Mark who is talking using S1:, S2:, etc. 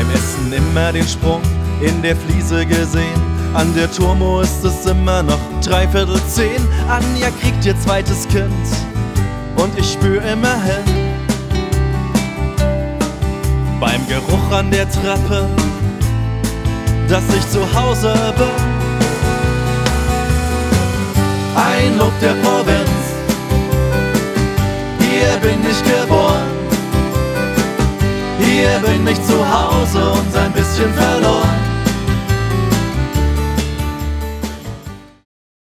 S1: Beim Essen immer den Sprung in der Fliese gesehen. An der Turmo ist es immer noch 9:45. Anja kriegt ihr zweites Kind und ich spür immerhin beim Geruch an der Treppe, dass ich zu Hause bin. Ein Lob der Provinz, hier bin ich geboren. Hier bin ich zu Hause und ein bisschen verloren.